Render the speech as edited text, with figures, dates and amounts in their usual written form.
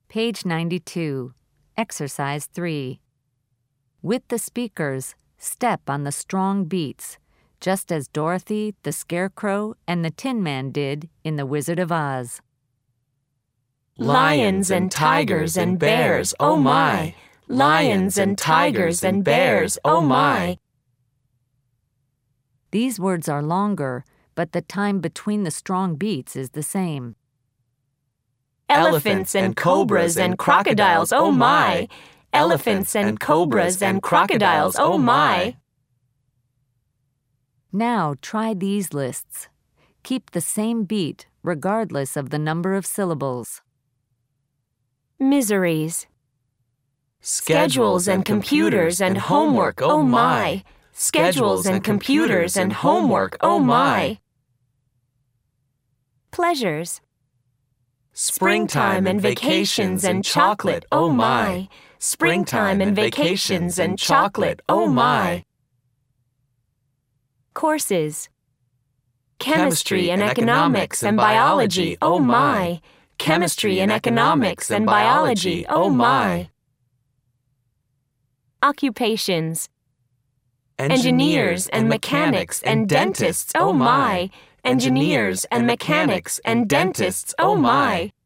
Page 92, Exercise 3. With the speakers, step on the strong beats, just as Dorothy, the Scarecrow, and the Tin Man did in The Wizard of Oz. Lions and tigers and bears, oh my! Lions and tigers and bears, oh my! These words are longer, but the time between the strong beats is the same. Elephants and cobras and crocodiles, oh my! Elephants and cobras and crocodiles, oh my! Now try these lists. Keep the same beat regardless of the number of syllables. Miseries. Schedules and computers and homework, oh my! Schedules and computers and homework, oh my! Pleasures. Springtime and vacations and chocolate, oh my! Springtime and vacations and chocolate, oh my! Courses. Chemistry and economics and biology, oh my! Chemistry and economics and biology, oh my! Occupations. Engineers and mechanics and dentists, oh my! Engineers and mechanics and dentists, oh my!